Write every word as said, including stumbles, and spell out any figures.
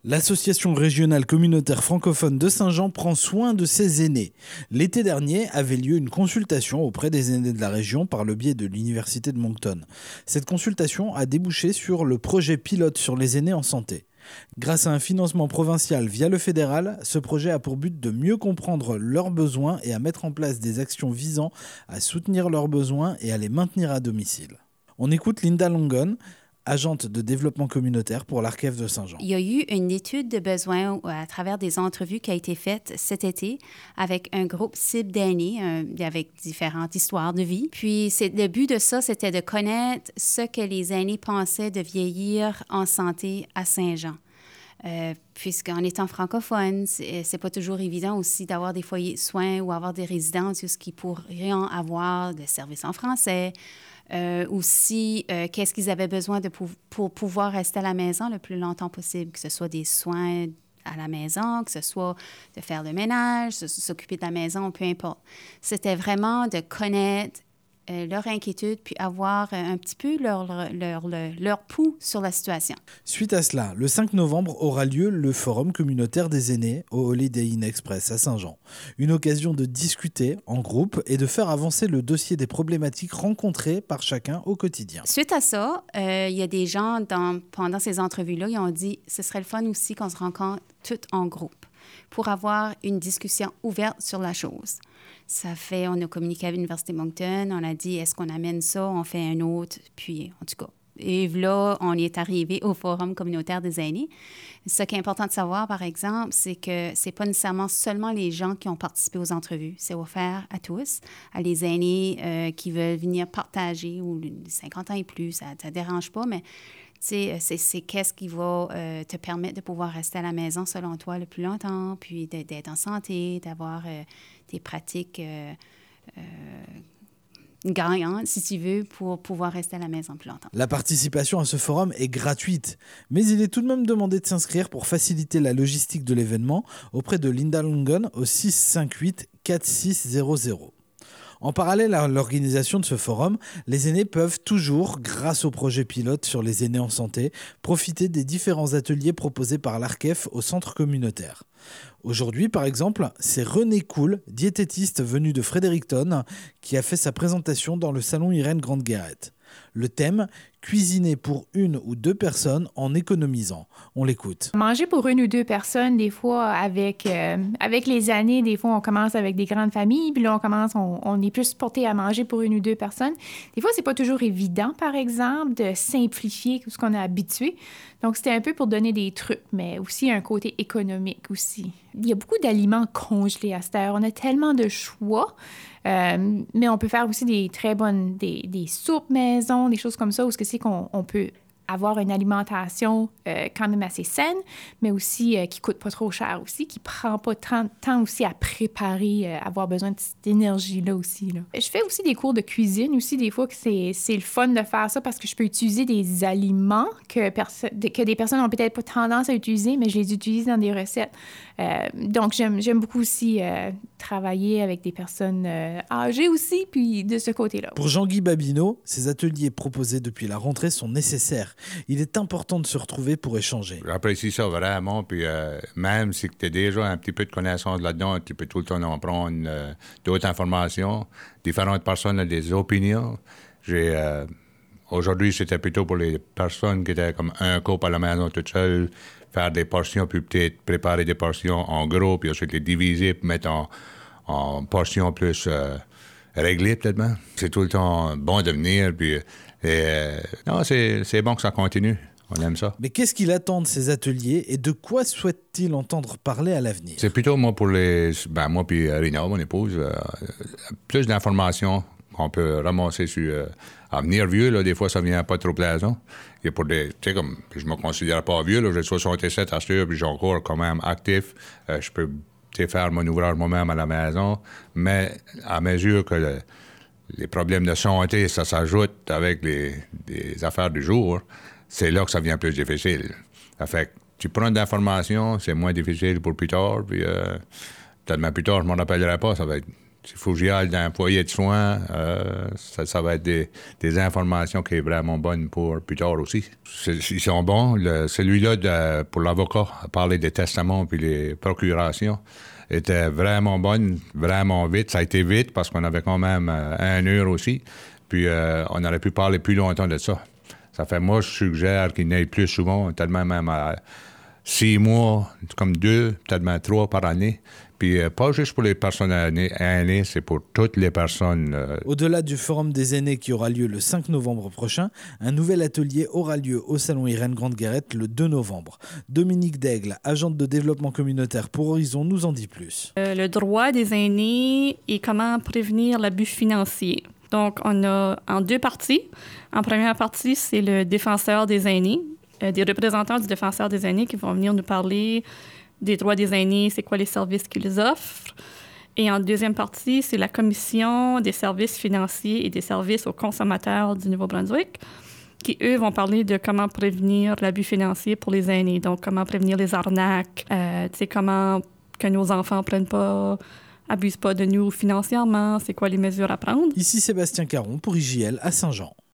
L'association régionale communautaire francophone de Saint-Jean prend soin de ses aînés. L'été dernier avait lieu une consultation auprès des aînés de la région par le biais de l'université de Moncton. Cette consultation a débouché sur le projet pilote sur les aînés en santé. Grâce à un financement provincial via le fédéral, ce projet a pour but de mieux comprendre leurs besoins et à mettre en place des actions visant à soutenir leurs besoins et à les maintenir à domicile. On écoute Linda Longon, agente de développement communautaire pour l'A R C E F de Saint-Jean. Il y a eu une étude de besoins à travers des entrevues qui a été faite cet été avec un groupe cible d'aînés, euh, avec différentes histoires de vie. Puis c'est, le but de ça, c'était de connaître ce que les aînés pensaient de vieillir en santé à Saint-Jean. Euh, puisqu'en étant francophone, c'est, c'est pas toujours évident aussi d'avoir des foyers de soins ou avoir des résidences où ce qui pourraient avoir des services en français. Euh, aussi, euh, qu'est-ce qu'ils avaient besoin de pou- pour pouvoir rester à la maison le plus longtemps possible, que ce soit des soins à la maison, que ce soit de faire le ménage, s'occuper de la maison, peu importe. C'était vraiment de connaître euh, leur inquiétude puis avoir euh, un petit peu leur, leur, leur, leur pouls sur la situation. Suite à cela, le cinq novembre aura lieu le Forum communautaire des aînés au Holiday Inn Express à Saint-Jean. Une occasion de discuter en groupe et de faire avancer le dossier des problématiques rencontrées par chacun au quotidien. Suite à ça, euh, il y a des gens, dans, pendant ces entrevues-là, ils ont dit « ce serait le fun aussi qu'on se rencontre tous en groupe pour avoir une discussion ouverte sur la chose ». Ça fait, on a communiqué avec l'Université Moncton, on a dit, est-ce qu'on amène ça, on fait un autre, puis en tout cas. Et là, on est arrivé au Forum communautaire des aînés. Ce qui est important de savoir, par exemple, c'est que c'est pas nécessairement seulement les gens qui ont participé aux entrevues. C'est offert à tous, à les aînés euh, qui veulent venir partager, ou cinquante ans et plus, ça ne dérange pas, mais c'est, c'est, c'est qu'est-ce qui va euh, te permettre de pouvoir rester à la maison, selon toi, le plus longtemps, puis de, d'être en santé, d'avoir euh, des pratiques euh, euh, gagnantes, si tu veux, pour pouvoir rester à la maison plus longtemps. La participation à ce forum est gratuite, mais il est tout de même demandé de s'inscrire pour faciliter la logistique de l'événement auprès de Linda Longon au six cinq huit quatre six zéro zéro. En parallèle à l'organisation de ce forum, les aînés peuvent toujours, grâce au projet pilote sur les aînés en santé, profiter des différents ateliers proposés par l'A R C E F au centre communautaire. Aujourd'hui, par exemple, c'est René Cool, diététiste venu de Fredericton, qui a fait sa présentation dans le salon Irène Grande-Guérette. Le thème, cuisiner pour une ou deux personnes en économisant. On l'écoute. Manger pour une ou deux personnes, des fois, avec, euh, avec les années, des fois, on commence avec des grandes familles, puis là, on commence, on, on est plus porté à manger pour une ou deux personnes. Des fois, c'est pas toujours évident, par exemple, de simplifier ce qu'on a habitué. Donc, c'était un peu pour donner des trucs, mais aussi un côté économique aussi. Il y a beaucoup d'aliments congelés à cette heure. On a tellement de choix. Euh, mais on peut faire aussi des très bonnes, des, des soupes maison, des choses comme ça, où ce que c'est qu'on on peut avoir une alimentation euh, quand même assez saine, mais aussi euh, qui coûte pas trop cher aussi, qui prend pas tant de temps aussi à préparer, euh, avoir besoin de cette énergie-là aussi. Là. Je fais aussi des cours de cuisine aussi, des fois que c'est, c'est le fun de faire ça parce que je peux utiliser des aliments que, perso- que des personnes ont peut-être pas tendance à utiliser, mais je les utilise dans des recettes. Euh, donc, j'aime, j'aime beaucoup aussi euh, travailler avec des personnes euh, âgées aussi, puis de ce côté-là. Pour Jean-Guy Babineau, ces ateliers proposés depuis la rentrée sont nécessaires. Il est important de se retrouver pour échanger. J'apprécie ça vraiment, puis euh, même si tu as déjà un petit peu de connaissance là-dedans, tu peux tout le temps en prendre euh, d'autres informations. Différentes personnes ont des opinions. J'ai, euh, aujourd'hui, c'était plutôt pour les personnes qui étaient comme un couple à la maison toute seule, faire des portions, puis peut-être préparer des portions en gros, puis ensuite les diviser, puis mettre en, en portions plus euh, réglées, peut-être bien. C'est tout le temps bon de venir, puis... Et euh, non, c'est, c'est bon que ça continue. On aime ça. Mais qu'est-ce qu'il attend de ces ateliers et de quoi souhaite-t-il entendre parler à l'avenir? C'est plutôt moi pour les... Ben, moi puis Rina, mon épouse, euh, plus d'informations qu'on peut ramasser sur... Euh, à venir vieux, là, des fois, ça vient pas trop plaisant. Et pour des... Tu sais, comme... Je me considère pas vieux, là. J'ai soixante-sept à cette heure, puis j'ai encore quand même actif. Euh, je peux, tu sais, faire mon ouvrage moi-même à la maison. Mais à mesure que... Le, les problèmes de santé, ça s'ajoute avec les, les affaires du jour, c'est là que ça devient plus difficile. Ça fait que tu prends de l'information, c'est moins difficile pour plus tard, puis euh, peut-être même plus tard, je m'en rappellerai pas, ça va être s'il faut que j'y aille dans un foyer de soins, euh, ça, ça va être des, des informations qui sont vraiment bonnes pour plus tard aussi. C'est, ils sont bons. Le, celui-là, de, pour l'avocat, à parler des testaments puis les procurations, était vraiment bonne, vraiment vite. Ça a été vite parce qu'on avait quand même euh, un heure aussi. Puis euh, on aurait pu parler plus longtemps de ça. Ça fait, moi, je suggère qu'il n'aille plus souvent, tellement même à six mois, comme deux, peut-être même trois par année. Puis euh, pas juste pour les personnes aînées, c'est pour toutes les personnes. Euh... Au-delà du Forum des aînés qui aura lieu le cinq novembre prochain, un nouvel atelier aura lieu au Salon Irène Grande-Guérette le deux novembre. Dominique Daigle, agente de développement communautaire pour Horizon, nous en dit plus. Euh, le droit des aînés et comment prévenir l'abus financier. Donc, on a en deux parties. En première partie, c'est le défenseur des aînés, euh, des représentants du défenseur des aînés qui vont venir nous parler des droits des aînés, c'est quoi les services qu'ils offrent. Et en deuxième partie, c'est la Commission des services financiers et des services aux consommateurs du Nouveau-Brunswick qui, eux, vont parler de comment prévenir l'abus financier pour les aînés. Donc, comment prévenir les arnaques, euh, tu sais, comment que nos enfants ne prennent pas, abusent pas de nous financièrement, c'est quoi les mesures à prendre. Ici Sébastien Caron pour I J L à Saint-Jean.